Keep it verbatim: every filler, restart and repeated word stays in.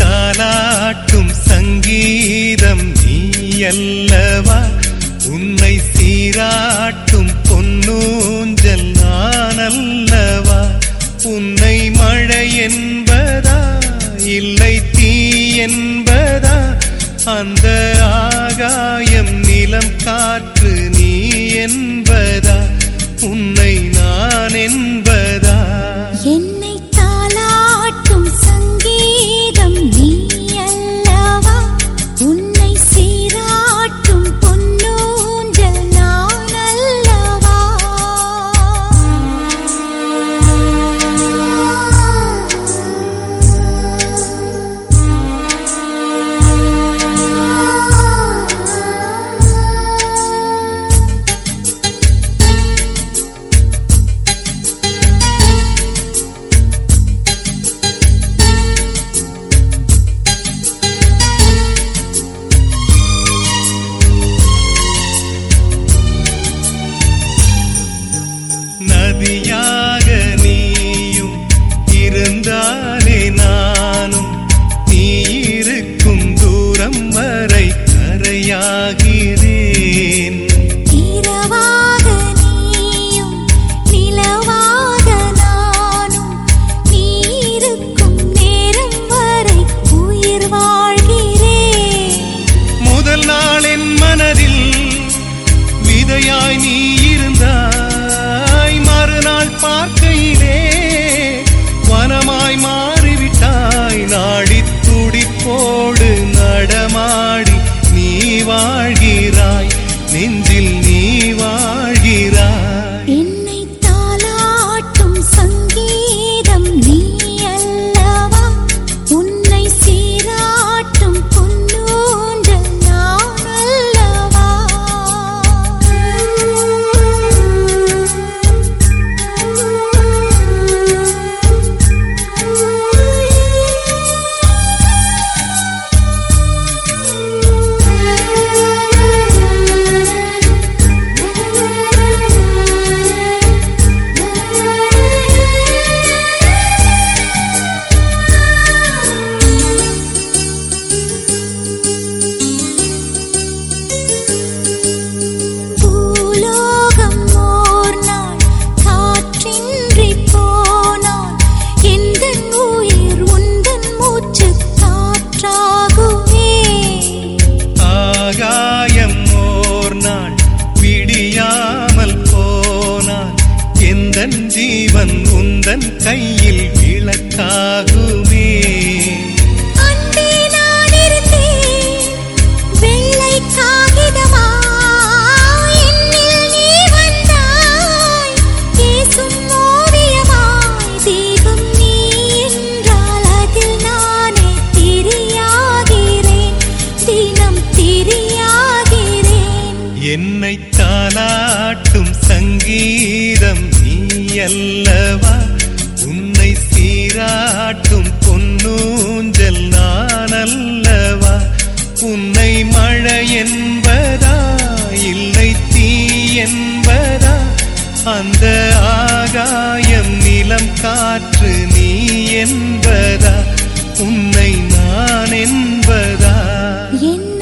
தாலாட்டும் சங்கீதம் நீ அல்லவா, உன்னை சீராட்டும் பொன்னூஞ்சல் நான் அல்லவா. உன்னை மழை என்பதா இல்லை தீ என்பதா, அந்த ஆகாயம் நிலம் காற்று நீ என்பதா, உன்னை நான் என்பதா. என்னை தாலாட்டும் சங்கீதம் நீ அல்லவா, உன்னை சீராட்டும் பொன்னூஞ்சல் நான் அல்லவா. நதியாக நீயும் இருந்தாலே நானும், நீ இருக்கும் தூரம் வரை கரையாகிறேன். இரவாக நீயும் நிலவாக நானும், நீ இருக்கும் நேரம் வரை உயிர் வாழ்கிறேன். முதல் நாள் என் மனதில் விதையாய் நீ இருந்தாய், மறுநாள் பார்க்கையிலே வனமாய் மாறிவிட்டாய். நாடி துடிப்போடு நடமாடி நீ வாழ்கிறாய், நெஞ்சில் நீ வாழ்கிறாய். என்னை தாலாட்டும் சங்கீதம் நீ அல்லவா, உன்னை சீராட்டும் பொன்னூஞ்சல் நான் அல்லவா. பூலோகம் ஓர் நாள் காற்றின்றி போனால், எந்தன் உயிர் உந்தன் மூச்சு காற்றாகுமே. ஆகாயம் ஓர் நாள் விடியாமல் போனால், எந்தன் ஜீவன் உந்தன் கையில் விளக்காகுமே. அன்பே நான் இருந்தேன் வெள்ளை காகிதமா, என்னில் நீ வந்தாய் பேசும் ஓவியமாய். தீபம் நீ என்றால் அதில் நானே திரியாகிறேன், தினம் திரியாகிறேன். என்னை தாலாட்டும் சங்கீதம் நீ அல்லவா, உன்னை சீராட்டும் பொன்னூஞ்சல் நான் அல்லவா. உன்னை மழை என்பதா இல்லை தீ என்பதா, அந்த ஆகாயம் நிலம் காற்று நீ என்பதா, உன்னை நான் என்பதா. என்